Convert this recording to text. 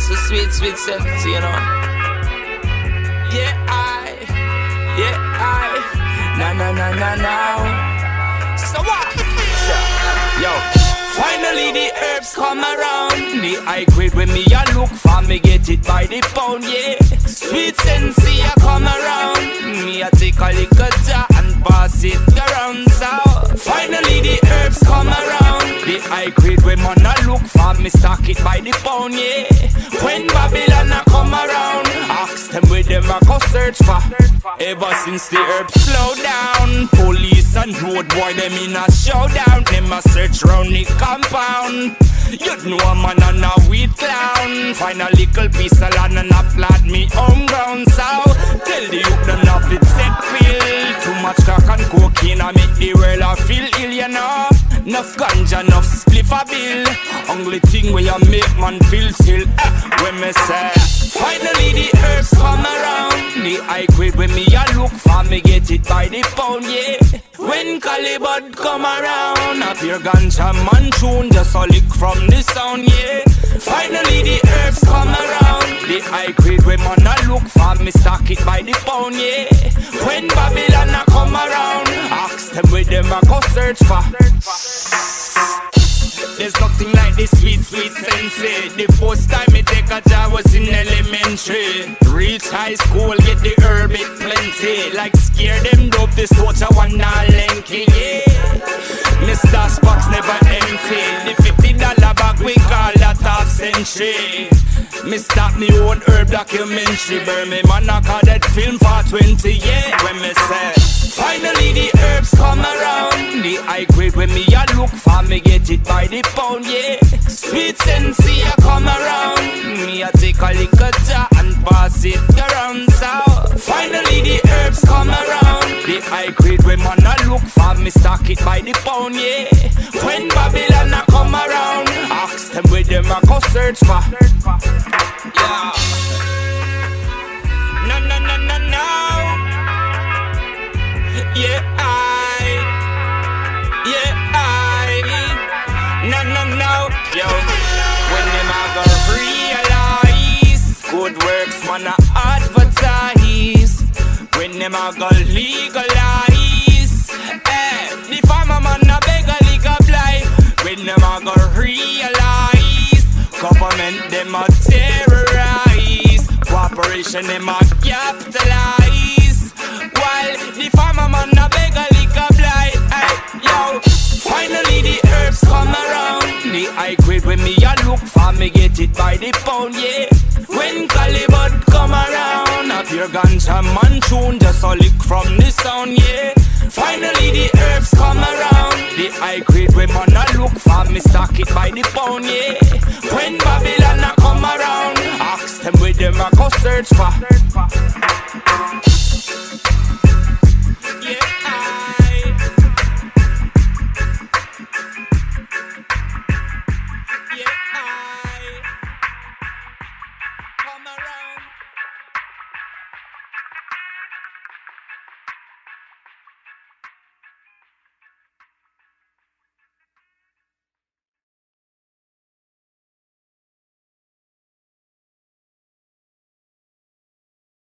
That's a sweet, sweet sense, you know. Yeah, now. So what? Yo. Finally the herbs come around. The high grade when me a look for, me get it by the pound, yeah. Sweet sensei a come around. Me a take a little jar and pass it around. So finally the herbs come around. The high grade when man a look for, me stock it by the pound, yeah. When Babylon a come around, ask them where them a go search for. Ever since the herbs slow down, police and road boy them in a showdown. Them a search round the compound. You know a man and a weed clown. Find a little piece of land and a plant me home ground. So tell the youth none of it set feel. Too much crack and cocaine I make the world a feel ill, you know. Enough ganja, enough spliff a bill. Only thing where you make man feel still. When me say finally the herbs come around. The high grade when me a look for, me get it by the pound, yeah. When Calibut come around, a pure ganja man tune, just a lick from the sound, yeah. Finally the herbs come around. The high grade when man a look for, me stock it by the pound, yeah. When Babylon a come around, ask them where them a go search for. There's nothing like this sweet, sweet sensei. The first time me take a job was in elementary. Reach high school, get the herb it plenty. Like scare them dope, this torture one not lanky, yeah. Mr. Spock's never empty. The $50 bag we call that half century. Me start me own herb documentary. Burn me man I call that film for 20, yeah. When me say finally the herbs come around. The high grade when me a look for, me get it by the pound, yeah. Sweet sensei a come around. Me a take a little jar and pass it around. So finally the herbs come around. The high grade when man a look for, me stock it by the pound, yeah. When Babylon a come around, ask them where them a go search for. Yeah. No. Yeah, no. Yo, when them a go realize good works man a advertise. When them a go legalize, the farmer man a beg a legal life. When them a go realize government them a terrorize. Cooperation them a capitalize. While the farmer man a beg a legal life. Yo, finally the herbs come around. The high grade when me a look for, me get it by the pound, yeah. When Calibut come around, a pure ganja man tune, just a lick from the sound, yeah. Finally the herbs come around. The high grade when man a look for, me stock it by the pound, yeah. When Babylon a come around, ask them where them a go search for.